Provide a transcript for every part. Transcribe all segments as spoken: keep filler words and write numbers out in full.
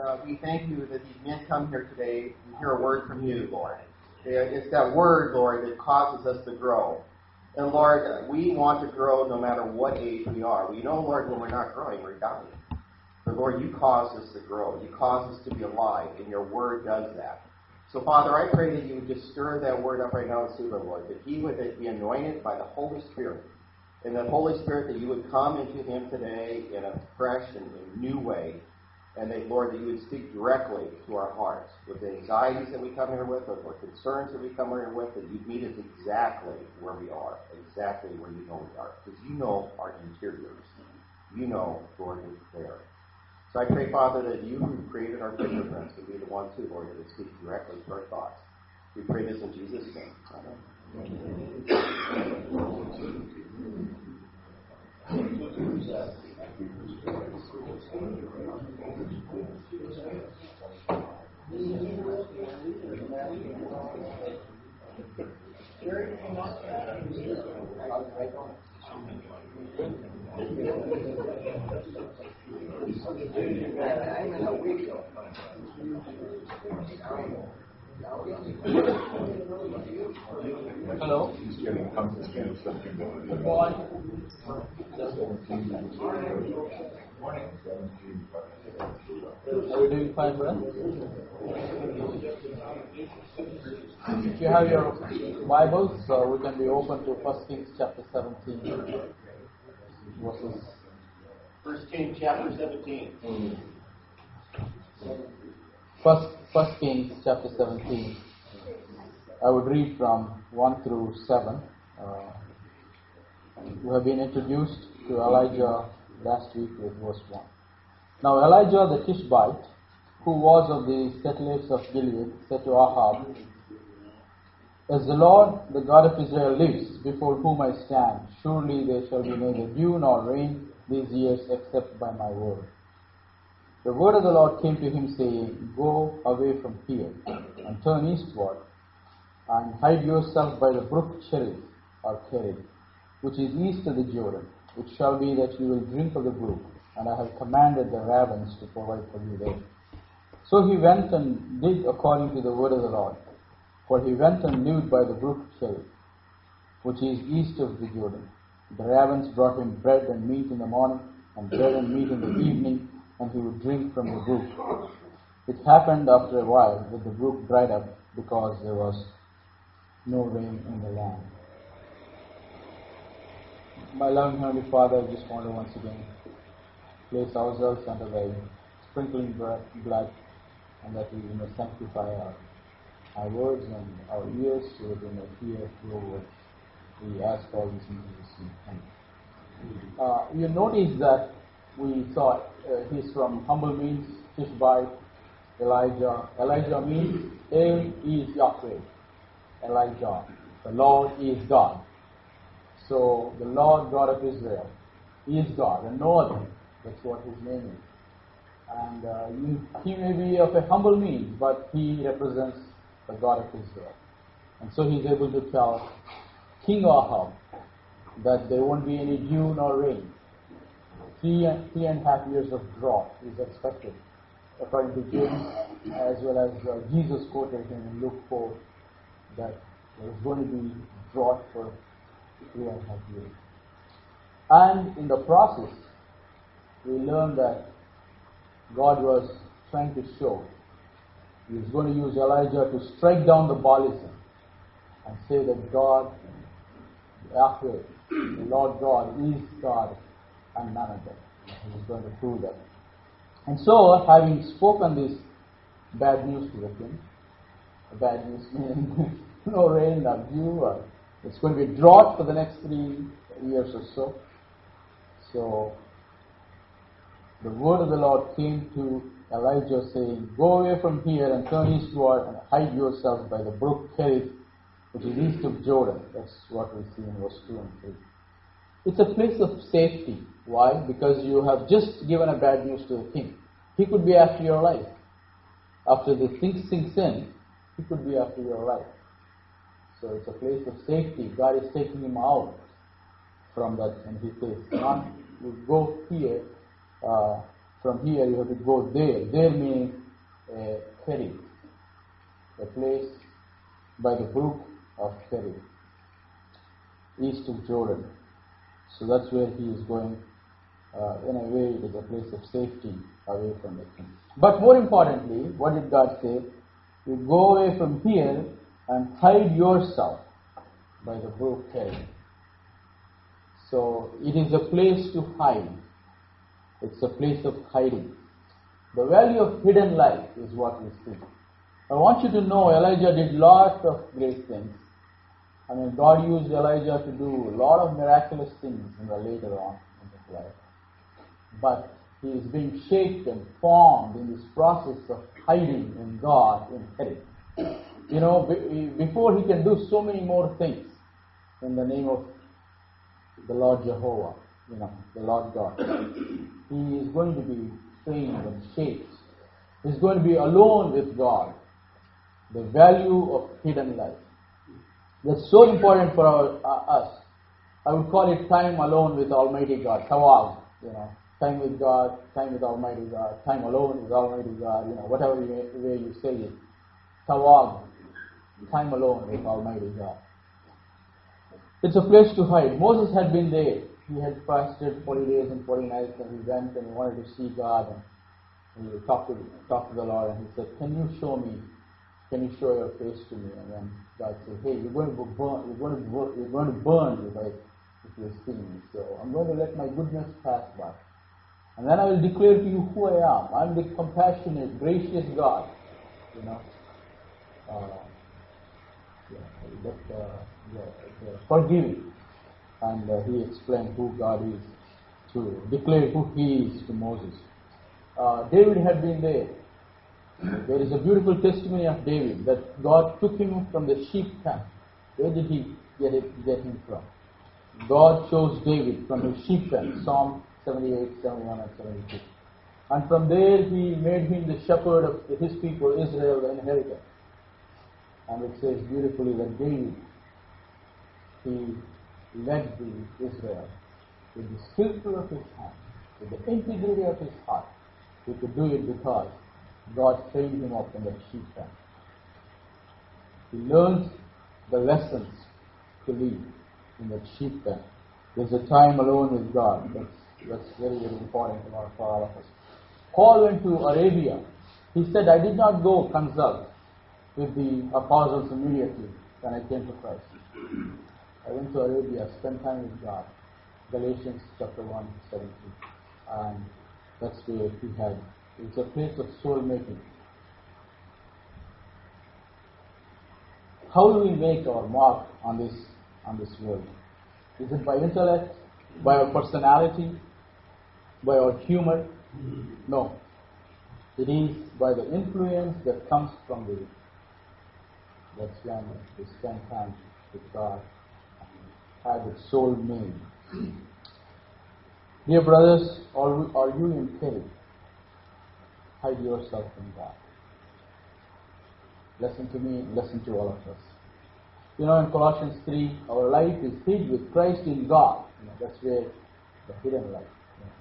uh, we thank you that these men come here today and hear a word from you, Lord. It's that word, Lord, that causes us to grow. And Lord, we want to grow no matter what age we are. We know, Lord, when we're not growing, we're dying. But Lord, you cause us to grow. You cause us to be alive, and your word does that. So, Father, I pray that you would just stir that word up right now in Suba, Lord, that he would be anointed by the Holy Spirit. And that Holy Spirit, that you would come into him today in a fresh and new way. And that, Lord, that you would speak directly to our hearts with the anxieties that we come here with, or the concerns that we come here with, that you'd meet us exactly where we are, exactly where you know we are. Because you know our interiors. You know, Lord, who's there. So I pray, Father, that you who created our fingerprints would be the one, too, Lord, that would speak directly to our thoughts. We pray this in Jesus' name. Amen. Hello. Good morning. Morning. Are we doing fine, brother? If you have your Bibles, uh, we can be open to First Kings chapter seventeen. Verses. First Kings chapter seventeen. First, First Kings chapter seventeen. I would read from one through seven. Uh, we have been introduced to Elijah last week with verse one. Now Elijah the Tishbite, who was of the settlers of Gilead, said to Ahab, As the Lord, the God of Israel, lives, before whom I stand, surely there shall be neither dew nor rain these years except by my word. The word of the Lord came to him, saying, Go away from here, and turn eastward, and hide yourself by the brook Cherith, or Kerith, which is east of the Jordan. It shall be that you will drink of the brook, and I have commanded the ravens to provide for you there. So he went and did according to the word of the Lord. For he went and lived by the brook Cherith, which is east of the Jordan. The ravens brought him bread and meat in the morning, and bread and meat in the evening, and he would drink from the brook. It happened after a while that the brook dried up, because there was no rain in the land. My loving Heavenly Father, I just want to once again place ourselves under thy sprinkling blood, and that we may sanctify our, our words and our ears, so that we may hear your words. We ask all these in Jesus' name. Uh, you notice that we saw uh, he's from humble means, Tishbite, Elijah. Elijah means El is Yahweh. Elijah, the Lord is God. So the Lord God of Israel is God, and no other. That's what his name is. And uh, you, he may be of a humble means, but he represents the God of Israel. And so he's able to tell King Ahab that there won't be any dew nor rain. Three and, three and a half years of drought is expected, according to James, as well as uh, Jesus quoted him in Luke four, that there is going to be drought for three and a half years. And in the process, we learn that God was trying to show he was going to use Elijah to strike down the Baalism and say that God, Yahweh, the Lord God, is God and none other. He was going to prove that. And so, having spoken this bad news to the king, bad news meaning no rain, no dew, or it's going to be drought for the next three years or so. So, the word of the Lord came to Elijah, saying, Go away from here and turn eastward and hide yourself by the brook Kerith, which is east of Jordan. That's what we see in verse two and three. It's a place of safety. Why? Because you have just given a bad news to the king. He could be after your life. After the thing sinks in, he could be after your life. So it's a place of safety. God is taking him out from that, and he says, "Not you go here, uh, from here you have to go there. There means uh, Kerit, a place by the brook of Kerit, east of Jordan. So that's where he is going. Uh, in a way, it is a place of safety away from the king. But more importantly, what did God say? You go away from here and hide yourself by the brook Kerit. So it is a place to hide. It's a place of hiding. The value of hidden life is what we see. I want you to know Elijah did lots of great things. I mean, God used Elijah to do a lot of miraculous things in the later on in his life. But he is being shaped and formed in this process of hiding in God in Kerit. You know, before he can do so many more things in the name of the Lord Jehovah, you know, the Lord God, he is going to be trained and shaped. He is going to be alone with God. The value of hidden life. That's so important for our, uh, us. I would call it time alone with Almighty God, tawag, you know, time with God, time with Almighty God, time alone with Almighty God, you know, whatever way, way you say it. Tawag, time alone with Almighty God. It's a place to hide. Moses had been there. He had fasted forty days and forty nights, and he went and he wanted to see God, and he talked to, talked to the Lord, and he said, can you show me, can you show your face to me? And then God said, hey, you're going to burn, you're going to burn, you're going to burn if, I, if you see me. So I'm going to let my goodness pass by. And then I will declare to you who I am. I'm the compassionate, gracious God. You know, uh, yeah, that, uh, yeah, yeah, forgiving. And uh, he explained who God is to declare who he is to Moses. Uh, David had been there. There is a beautiful testimony of David that God took him from the sheep pen. Where did he get it? Get him from? God chose David from the sheep pen. Psalm seventy-eight, seventy-one, and seventy-two. And from there he made him the shepherd of his people, Israel, the inheritance. And it says beautifully that David, he led the Israel with the skillful of his hand, with the integrity of his heart. He could do it because God trained him up in the sheep pen. He learned the lessons to live in the sheep pen. There's a time alone with God. That's, that's very, very important for all of us. Paul went to Arabia. He said, I did not go consult with the apostles immediately when I came to Christ. I went to Arabia, spent time with God. Galatians chapter one, seventeen. And that's where he had. It's a place of soul making. How do we make our mark on this on this world? Is it by intellect, by our personality, by our humor? No. It is by the influence that comes from the that's when we spend time with God, have its soul made. Dear brothers, are, we, are you in Kerit? Hide yourself in God. Listen to me, listen to all of us. You know, in Colossians three, our life is hid with Christ in God. You know, that's where the hidden life.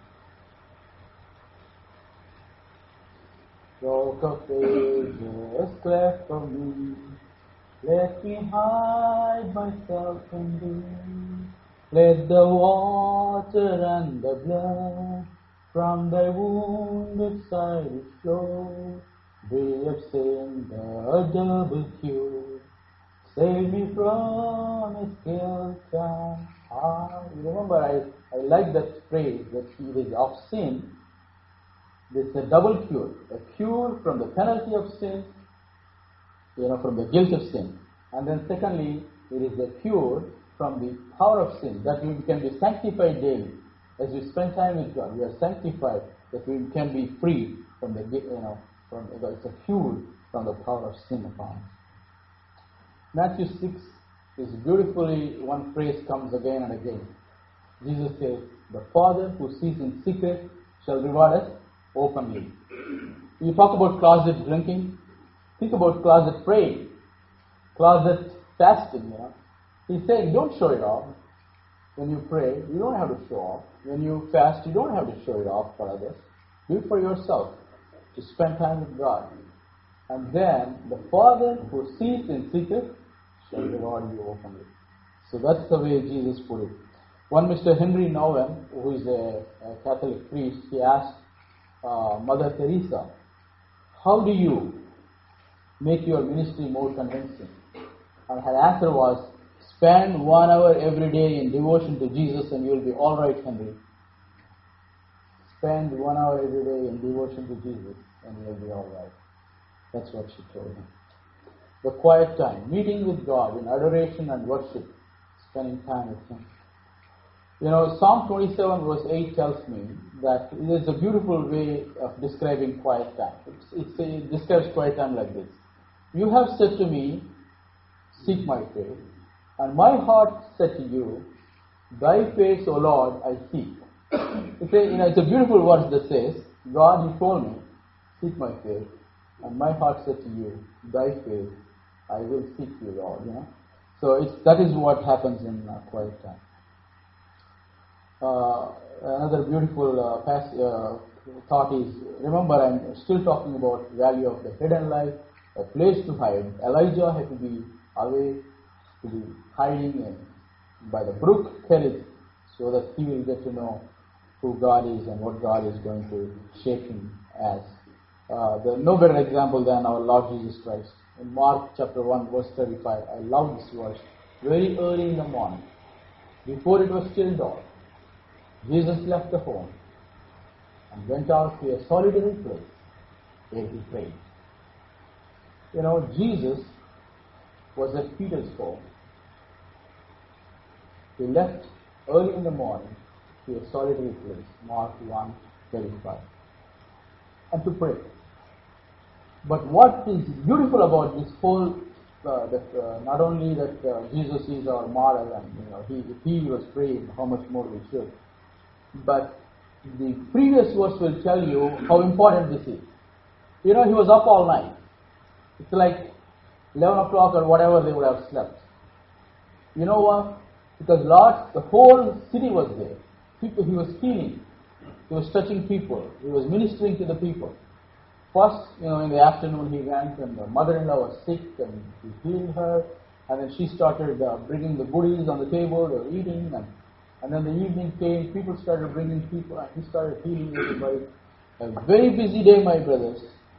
Rock of ages cleft for me, let me hide myself in thee. Let the water and the blood from thy wounded side flow. We have sinned a double cure. Save me from its guilt and harm. You remember, I, I like that phrase that it is of sin. It's a double cure. A cure from the penalty of sin, you know, from the guilt of sin. And then secondly, it is a cure from the power of sin, that we can be sanctified daily. As we spend time with God, we are sanctified, that we can be free from the, you know, from, it's a cure from the power of sin upon us. Matthew six is beautifully, one phrase comes again and again. Jesus says, the Father who sees in secret shall reward us openly. You talk about closet drinking, think about closet praying, closet fasting, you know. He's saying, don't show it off. When you pray, you don't have to show off. When you fast, you don't have to show it off for others. Do it for yourself, to spend time with God. And then the Father who sees in secret shall reward you openly. So that's the way Jesus put it. One Mister Henry Nouwen, who is a, a Catholic priest, he asked uh, Mother Teresa, how do you make your ministry more convincing? And her answer was, spend one hour every day in devotion to Jesus and you'll be all right, Henry. Spend one hour every day in devotion to Jesus and you'll be all right. That's what she told him. The quiet time, meeting with God in adoration and worship, spending time with Him. You know, Psalm twenty-seven verse eight tells me that it is a beautiful way of describing quiet time. It's, it's, it describes quiet time like this. You have said to me, seek my face, and my heart said to you, thy face, O Lord, I seek. It's a, you know, it's a beautiful verse that says, God, you told me, seek my face, and my heart said to you, thy face, I will seek you, Lord. You know, so it's that is what happens in uh, quiet time. Uh, another beautiful uh, pass, uh, thought is, remember, I'm still talking about value of the hidden life, a place to hide. Elijah had to be away, to be hiding in, by the brook Kerith, so that he will get to know who God is and what God is going to shape him as. Uh, the no better example than our Lord Jesus Christ. In Mark chapter one verse thirty-five, I love this verse. Very early in the morning, before it was still dawn, Jesus left the home and went out to a solitary place where he prayed. You know, Jesus was at Peter's home. He left early in the morning to a solitary place, Mark one thirty-five, and to pray. But what is beautiful about this whole, uh, that uh, not only that uh, Jesus is our model, and you know, he, if he was praying, how much more we should. But the previous verse will tell you how important this is. You know, he was up all night. It's like eleven o'clock or whatever they would have slept. You know what? Because Lord, the whole city was there. People, he was healing. He was touching people. He was ministering to the people. First, you know, in the afternoon he went and the mother-in-law was sick and he healed her. And then she started uh, bringing the goodies on the table, they were eating. And, and then the evening came, people started bringing people and he started healing everybody. A very busy day, my brothers.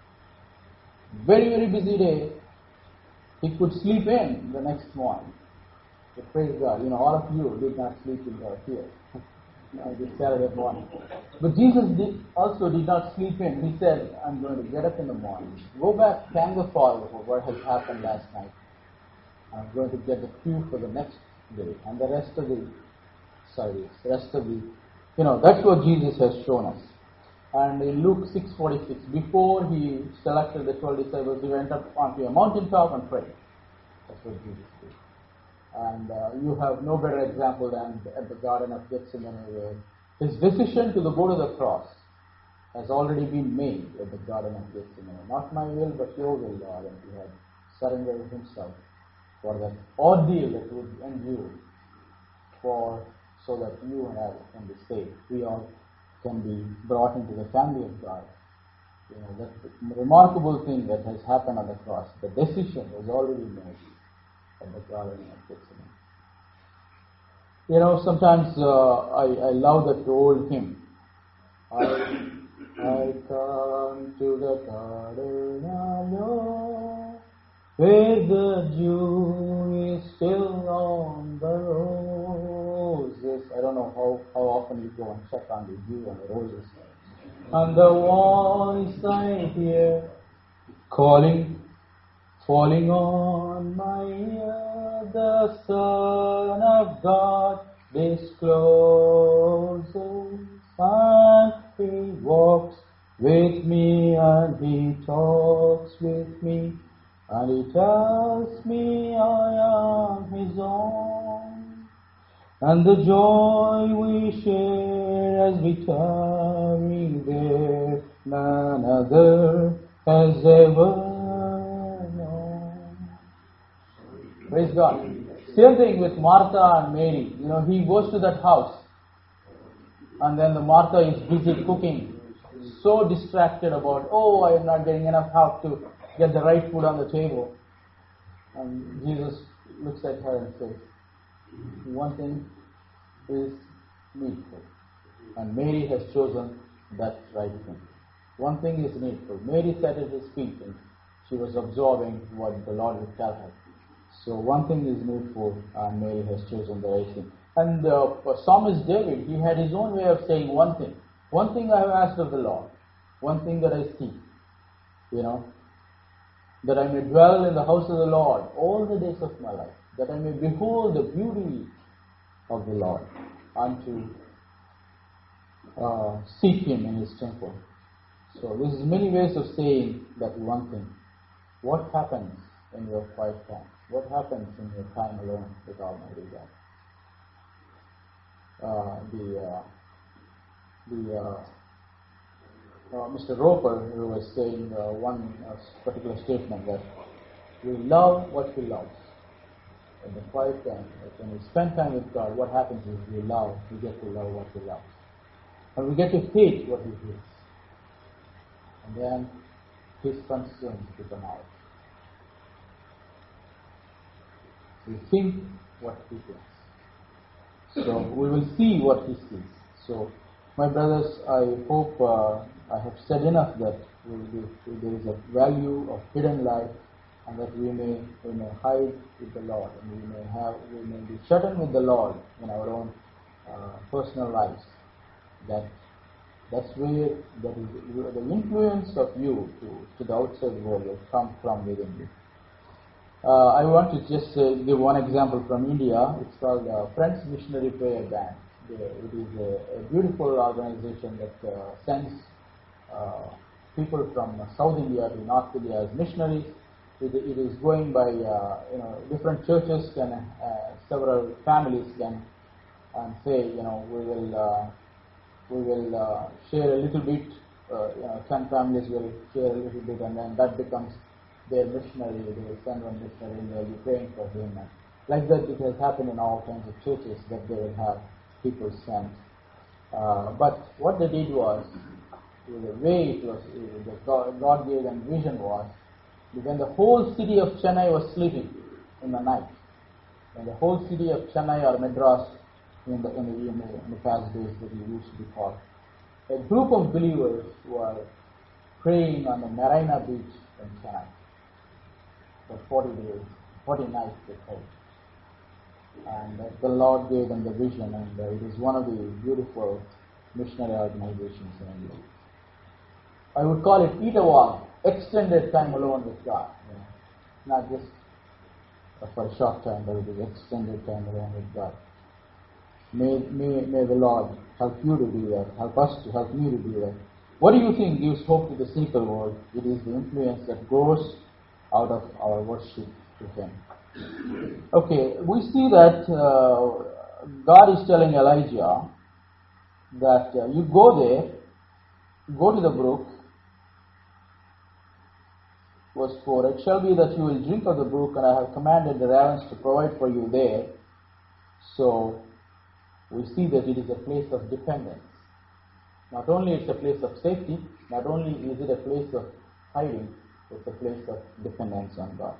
Very, very busy day. He could sleep in the next morning. So praise God. You know, all of you did not sleep in your here. Uh, this Saturday morning. But Jesus did, also did not sleep in. He said, I'm going to get up in the morning, go back, thank the Father for what has happened last night. I'm going to get the cue for the next day and the rest of the service, the rest of the, you know, that's what Jesus has shown us. And in Luke six forty-six, before he selected the twelve disciples, he went up onto a mountaintop and prayed. That's what Jesus did. And uh, you have no better example than at the Garden of Gethsemane, where his decision to go to the cross has already been made at the Garden of Gethsemane. Not my will, but your will, Lord. And he had surrendered himself for that ordeal that would endure, for so that you and I can be saved. We all can be brought into the family of God. You know, that remarkable thing that has happened on the cross. The decision was already made at the Garden of Gethsemane. You know, sometimes uh, I, I love that old hymn. I, I come to the garden alone, where the dew is still on the roses. I don't know how, how often you go and check on the dew on the roses. And the voice I hear calling, falling on my ear, the Son of God discloses, and he walks with me and he talks with me, and he tells me I am his own, and the joy we share as we tarry there, none other has ever. Praise God. Same thing with Martha and Mary. You know, he goes to that house and then the Martha is busy cooking so distracted about, oh, I am not getting enough help to get the right food on the table. And Jesus looks at her and says, one thing is needful, and Mary has chosen that right thing. One thing is needful. Mary sat at his feet and she was absorbing what the Lord would tell her. So one thing is needful, and Mary has chosen the right thing. And uh, Psalmist David, he had his own way of saying one thing. One thing I have asked of the Lord, one thing that I seek, you know, that I may dwell in the house of the Lord all the days of my life, that I may behold the beauty of the Lord, and to uh, seek Him in His temple. So this is many ways of saying that one thing. What happens in your quiet time? What happens in your time alone with Almighty God? Uh, the uh, the uh, uh, Mister Roper, who was saying uh, one uh, particular statement that we love what we love. In the quiet time, like when we spend time with God, what happens is we love, we get to love what we love. And we get to hate what He hates. And then His concerns become ours. We think what He thinks. So we will see what He sees. So, my brothers, I hope uh, I have said enough that we, we, there is a value of hidden life, and that we may we may hide with the Lord, and we may have we may be shut in with the Lord in our own uh, personal lives. That that's where that is the influence of you to, to the outside world will come from within you. Uh, I want to just uh, give one example from India. It's called uh, Friends Missionary Prayer Band. It is a, a beautiful organization that uh, sends uh, people from South India to North India as missionaries. It, it is going by uh, you know different churches can uh, several families can and say you know we will uh, we will uh, share a little bit. Uh, you know, ten families will share a little bit, and then that becomes their missionary. They will send one missionary, and they will be praying for him. And like that, it has happened in all kinds of churches that they will have people sent. Uh, but what they did was, the way it was, the God, God gave them vision was, when the whole city of Chennai was sleeping in the night, when the whole city of Chennai or Madras in the in the, in the, in the past days that it used to be called, a group of believers were praying on the Marina beach in Chennai for forty days, forty nights they prayed. And uh, the Lord gave them the vision, and uh, it is one of the beautiful missionary organizations in India. I would call it eat a walk, extended time alone with God. You know, not just uh, for a short time, but it is extended time alone with God. May, may, may the Lord help you to do that, help us to help me to do that. What do you think gives hope to the cynical world? It is the influence that grows out of our worship to Him. Okay, we see that uh, God is telling Elijah that uh, you go there, go to the brook. Verse four, it shall be that you will drink of the brook, and I have commanded the ravens to provide for you there. So, we see that it is a place of dependence. Not only it's a place of safety, not only is it a place of hiding, it's a place of dependence on God.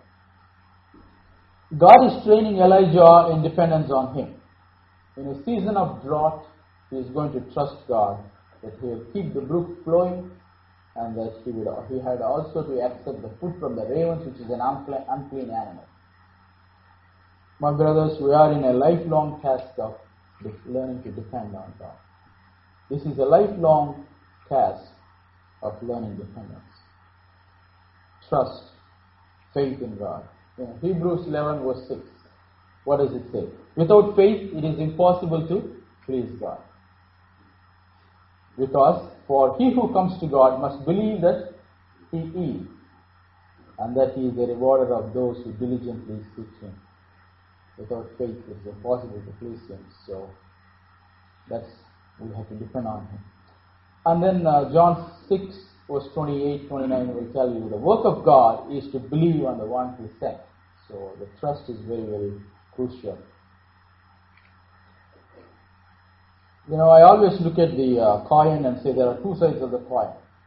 God is training Elijah in dependence on Him. In a season of drought, he is going to trust God that He will keep the brook flowing, and that he would he had also to accept the food from the ravens, which is an unclean, unclean animal. My brothers, we are in a lifelong task of learning to depend on God. This is a lifelong task of learning dependence. Trust, faith in God. In Hebrews eleven verse six, what does it say? Without faith, it is impossible to please God. Because for he who comes to God must believe that He is, and that He is a rewarder of those who diligently seek Him. Without faith, it is impossible to please Him. So that's we have to depend on Him. And then uh, John six verse twenty-eight, twenty-nine will tell you the work of God is to believe on the one He sent. So the trust is very, very crucial. You know, I always look at the uh, coin and say there are two sides of the coin.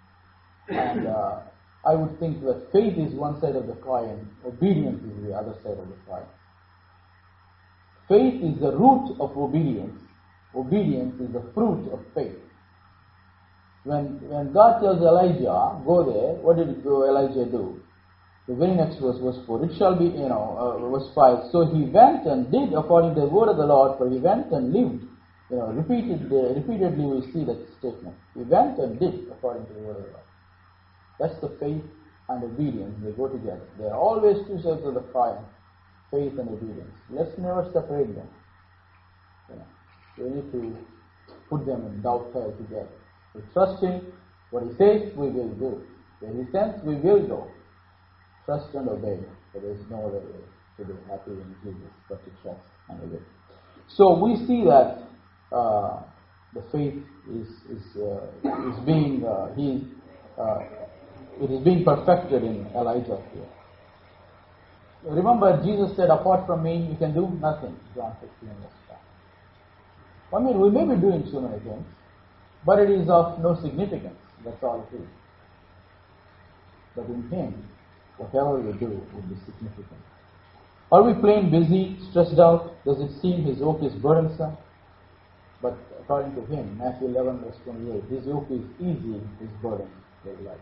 And uh, I would think that faith is one side of the coin, obedience is the other side of the coin. Faith is the root of obedience. Obedience is the fruit of faith. When when God tells Elijah, go there, what did Elijah do? The very next verse, verse four, it shall be, you know, uh, verse five, so he went and did according to the word of the Lord, for he went and lived. You know, repeated, uh, repeatedly we see that statement. He went and did according to the word of the Lord. That's the faith and obedience. They go together. They are always two sides of the coin, faith and obedience. Let's never separate them. You know, we need to put them in dovetail together. We trust Him. What He says, we will do. Where He sends, we will go. Trust and obey. For there is no other way to be happy in Jesus but to trust and obey. So we see that uh, the faith is is uh, is being uh, he uh, it is being perfected in Elijah here. Remember, Jesus said, "Apart from me, you can do nothing." John fifteen verse five. I mean, we may be doing so many things, but it is of no significance. That's all it is. But in Him, whatever we do will be significant. Are we plain busy, stressed out? Does it seem His yoke is burdensome? But according to Him, Matthew eleven verse twenty-eight, His yoke is easy, His burden is light.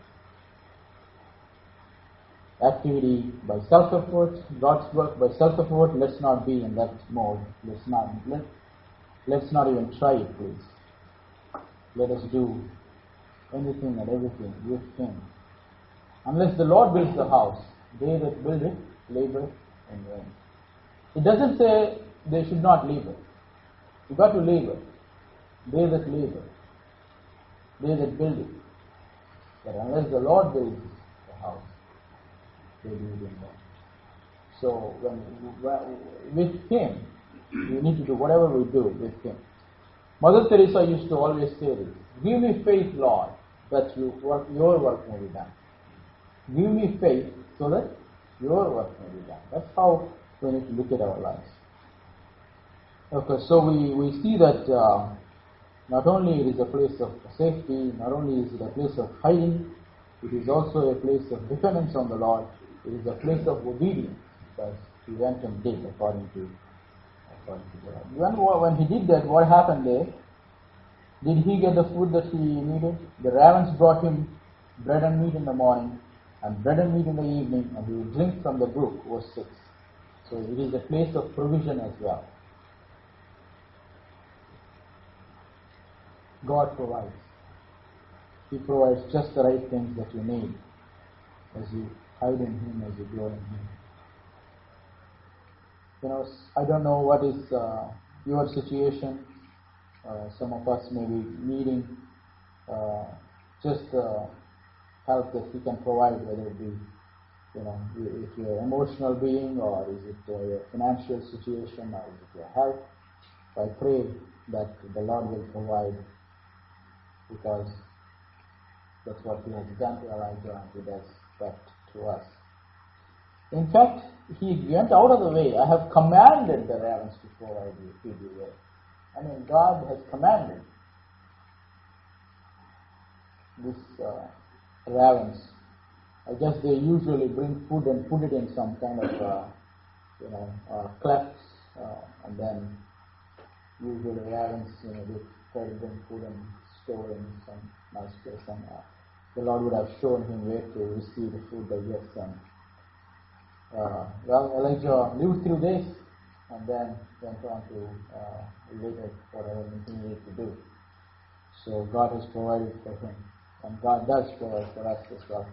Activity by self-effort, God's work by self-effort, let's not be in that mode. Let's not, let, let's not even try it, please. Let us do anything and everything with Him. Unless the Lord builds the house, they that build it labor in vain. It doesn't say they should not labor. You've got to labor. They that labor, they that build it. But unless the Lord builds the house, they do it in vain. So when, when with Him, we need to do whatever we do with Him. Mother Teresa used to always say this: "Give me faith, Lord, that you work, your work may be done." Give me faith so that your work may be done. That's how we need to look at our lives. Okay, so we, we see that uh, not only it is a place of safety, not only is it a place of hiding, it is also a place of dependence on the Lord. It is a place of obedience, because He went and did according to, according to the Lord. When, when He did that, what happened there? Did He get the food that He needed? The ravens brought Him bread and meat in the morning, and bread and meat in the evening, and He would drink from the brook, verse six. So it is a place of provision as well. God provides. He provides just the right things that you need as you hide in Him, as you grow in Him. You know, I don't know what is uh, your situation. Uh, some of us may be needing uh, just uh, help that He can provide, whether it be, you know, if you're an emotional being, or is it uh, your financial situation, or is it your health. So I pray that the Lord will provide, because that's what He has done to Elijah, and He does that to us. In fact, He went out of the way. I have commanded the ravens to provide you, feed you there. I mean, God has commanded this uh, ravens. I guess they usually bring food and put it in some kind of, uh, you know, uh, clefts, uh, and then usually ravens, you know, they try to bring food and store in some nice place. And uh, the Lord would have shown him where to receive the food, I guess. And uh, well, Elijah lived through this, and then went on to uh, later whatever he needed to do. So God has provided for him, and God does provide for us as well.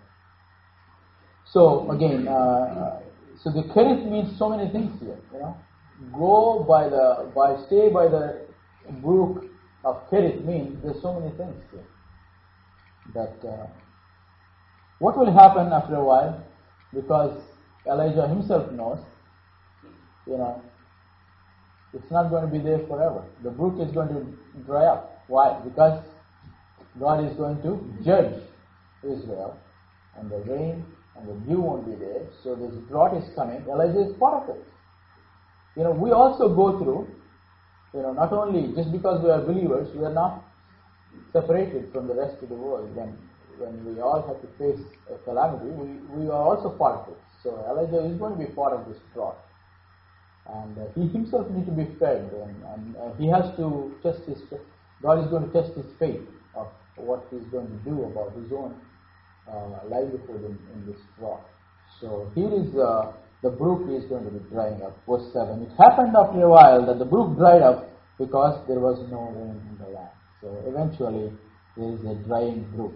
So again, uh, so the Kerith means so many things here. You know, go by the by stay by the brook of Kerith means there's so many things here. That uh, what will happen after a while, because Elijah himself knows, you know, it's not going to be there forever. The brook is going to dry up. Why? Because God is going to judge Israel, and the rain and the dew won't be there. So this drought is coming. Elijah is part of it. You know, we also go through, you know, not only just because we are believers, we are not separated from the rest of the world. When when we all have to face a calamity, we, we are also part of it. So Elijah is going to be part of this drought. And uh, he himself needs to be fed, and, and uh, he has to test his, God is going to test his faith of what he's going to do about his own uh, livelihood in, in this drought. So here is uh, the brook is going to be drying up. Verse seven. It happened after a while that the brook dried up because there was no rain in the land. So eventually there is a drying brook.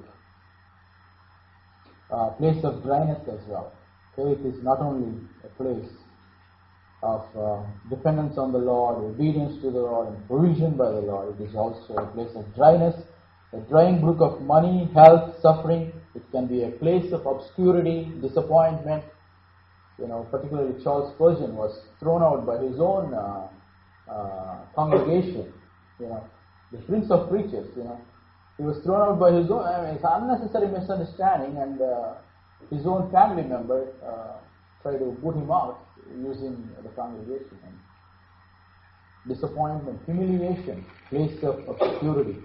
Uh, place of dryness as well. Faith is not only a place of uh, dependence on the Lord, obedience to the Lord, and provision by the Lord. It is also a place of dryness, a drying brook of money, health, suffering. It can be a place of obscurity, disappointment. You know, particularly Charles Spurgeon was thrown out by his own uh, uh, congregation. You know, the Prince of Preachers. You know, he was thrown out by his own. I mean, it's unnecessary misunderstanding, and uh, his own family member uh, tried to boot him out using the congregation. And disappointment, humiliation, place of obscurity.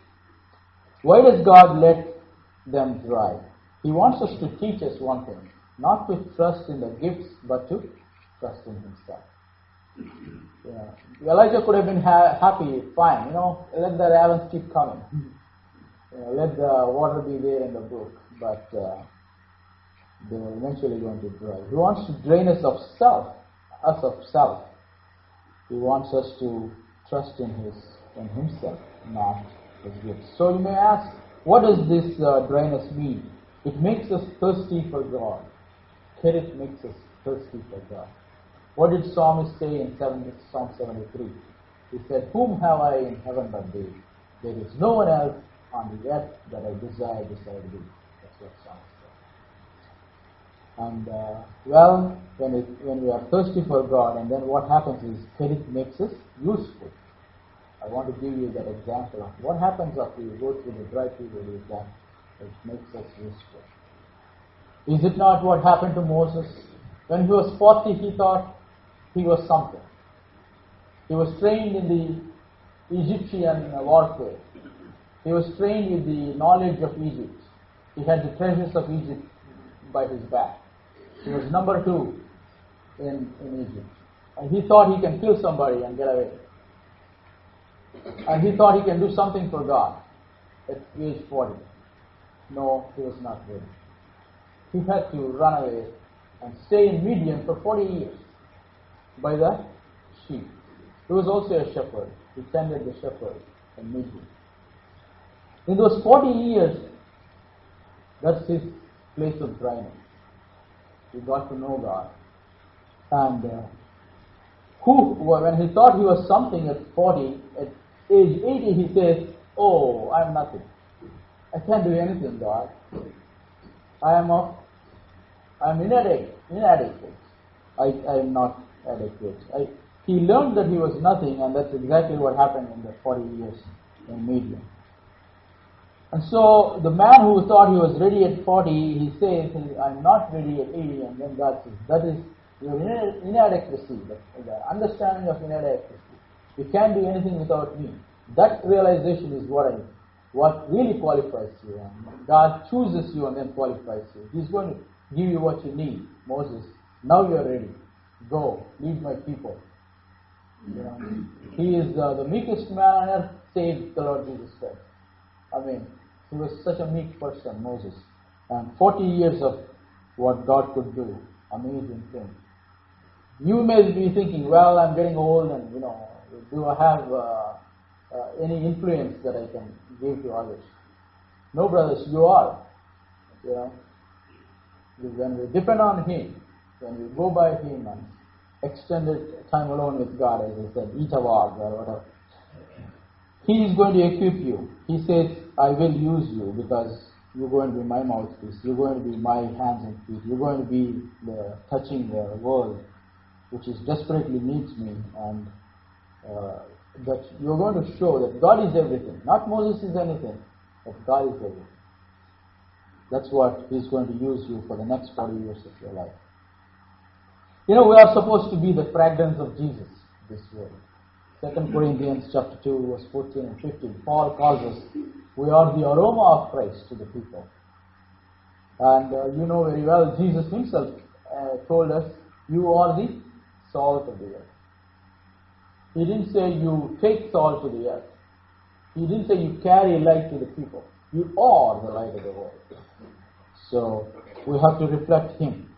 Why does God let them dry? He wants us to teach us one thing: not to trust in the gifts, but to trust in Himself. You know, Elijah could have been ha- happy, fine. You know, let the ravens keep coming. You know, let the water be there in the brook, but uh, they were eventually going to dry. He wants to drain us of self, us of self. He wants us to trust in His, in Himself, not His gifts. So you may ask, what does this uh, dryness mean? It makes us thirsty for God. Kerith makes us thirsty for God. What did Psalmist say in Psalm seventy-three? He said, "Whom have I in heaven but Thee? There is no one else on the earth that I desire beside Thee." That's what Psalmist said. And uh, well, when, it, when we are thirsty for God, and then what happens is Kerith makes us useful. I want to give you that example of what happens after you go through the dry period is that it makes us useful. Is it not what happened to Moses? When he was forty, he thought he was something. He was trained in the Egyptian warfare. He was trained with the knowledge of Egypt. He had the treasures of Egypt by his back. He was number two in, in Egypt. And he thought he can kill somebody and get away. And he thought he can do something for God at age forty. No, he was not ready. He had to run away and stay in Midian for forty years by the sheep. He was also a shepherd. He tended the shepherd in Midian. In those forty years, that's his place of dryness. He got to know God. And uh, who, when he thought he was something at forty, at age eighty, he says, "Oh, I'm nothing. I can't do anything, God. I am a, I'm inadequate. inadequate. I, I am not adequate." I, he learned that he was nothing, and that's exactly what happened in the forty years in Midian. And so the man who thought he was ready at forty, he says, "I'm not ready at eighty," and then God says, that is your inadequacy, the, the understanding of inadequacy. You can't do anything without me. That realization is what I, what really qualifies you. And God chooses you and then qualifies you. He's going to give you what you need. Moses, now you're ready. Go, lead my people. You know, he is uh, the meekest man on earth, saved the Lord Jesus Christ. I mean, he was such a meek person, Moses. And forty years of what God could do, amazing thing. You may be thinking, well, I'm getting old, and you know, do I have uh, uh, any influence that I can give to others? No, brothers, you are. You know, when we depend on Him, when we go by Him and extended time alone with God, as I said, itavad or whatever, He is going to equip you. He says, "I will use you because you're going to be my mouthpiece. You're going to be my hands and feet. You're going to be the touching the world, which is desperately needs me, and uh, that you're going to show that God is everything. Not Moses is anything, but God is everything." That's what He's going to use you for the next forty years of your life. You know, we are supposed to be the fragrance of Jesus this world. Second Corinthians chapter two, verse fourteen and fifteen. Paul calls us, we are the aroma of Christ to the people. And uh, you know very well, Jesus himself uh, told us, you are the salt of the earth. He didn't say you take salt to the earth. He didn't say you carry light to the people. You are the light of the world. So we have to reflect him.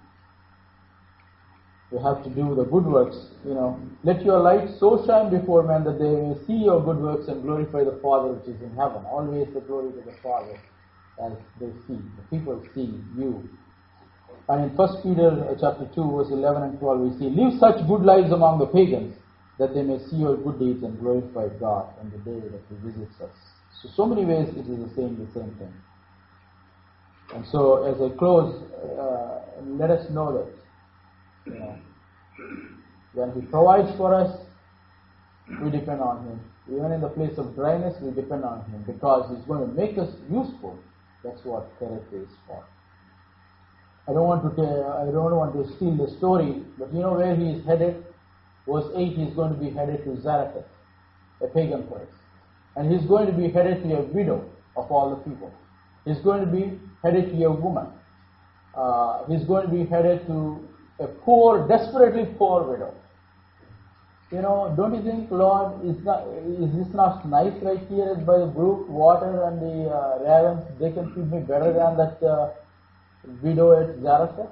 We have to do the good works. You know, let your light so shine before men that they may see your good works and glorify the Father which is in heaven. Always the glory to the Father as they see. The people see you. And in First Peter chapter two, verse eleven and twelve, we see, live such good lives among the pagans that they may see your good deeds and glorify God on the day that he visits us. So, so many ways it is the same, the same thing. And so, as I close, uh, let us know that, you know, when he provides for us, we depend on him. Even in the place of dryness, we depend on him because he's going to make us useful. That's what character is for. I don't want to tell, I don't want to steal the story, but you know where he is headed? Verse eight, he is going to be headed to Zarephath, a pagan place. And he's going to be headed to a widow of all the people. He's going to be headed to a woman. Uh, he's going to be headed to a poor, desperately poor widow. You know, don't you think, Lord, is, not, is this not nice right here by the brook, water and the uh, ravens? They can feed me better than that uh, widow at Zarephath.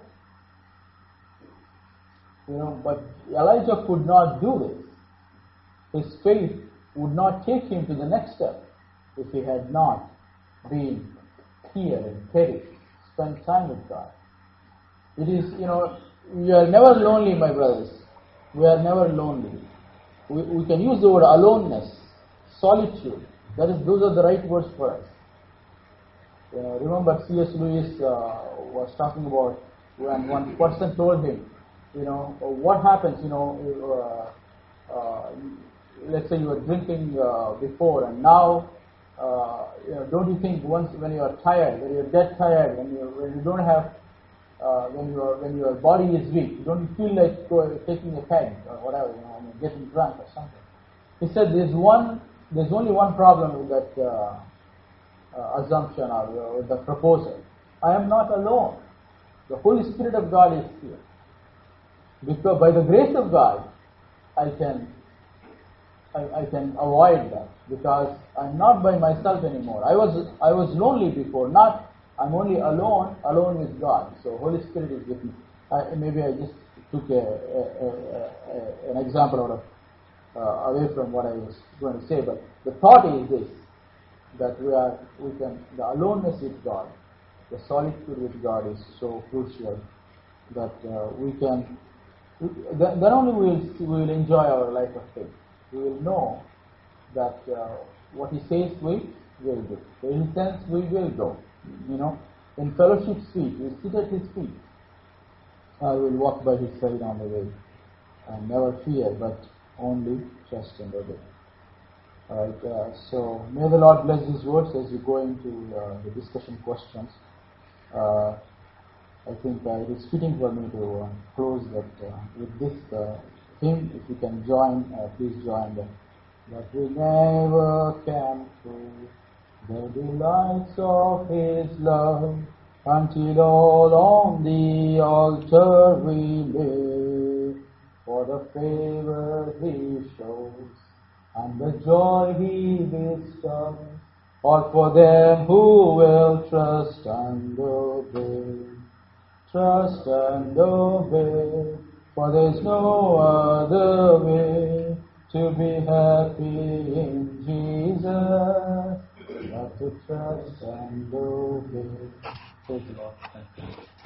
You know, but Elijah could not do this. His faith would not take him to the next step if he had not been here and perished, spent time with God. It is, you know, we are never lonely, my brothers. We are never lonely. We, we can use the word aloneness, solitude. That is, those are the right words for us. You know, remember C S Lewis uh, was talking about when one person told him, you know, what happens, you know, uh, uh, let's say you were drinking uh, before and now, uh, you know, don't you think once when you are tired, when you are dead tired, when you when you don't have, uh, when you are when your body is weak, don't you feel like go, taking a peg or whatever, you know, I mean, getting drunk or something? He said there's one, there's only one problem with that uh, uh, assumption or uh, with the proposal. I am not alone. The Holy Spirit of God is here. Because by the grace of God, I can I, I can avoid that because I'm not by myself anymore. I was I was lonely before. Not I'm only alone, alone with God. So Holy Spirit is with me. I, maybe I just took a, a, a, a, an example out of uh, away from what I was going to say. But the thought is this: that we are we can the aloneness with God, the solitude with God is so crucial that uh, we can. Then only we will, we will enjoy our life of faith. We will know that uh, what he says we will do. Where he sends we will go. You know, in fellowship's feet, we sit at his feet. I will walk by his side on the way and never fear, but only trust and obey. All right. Uh, so may the Lord bless these words as we go into uh, the discussion questions. Uh, I think uh, it is fitting for me to uh, close that uh, with this uh, hymn. If you can join, uh, please join that. That we never can prove the delights of His love until all on the altar we lay. For the favor He shows and the joy He bestows, all for them who will trust and obey. Trust and obey, for there's no other way to be happy in Jesus but to trust and obey. Praise the Lord. Thank you.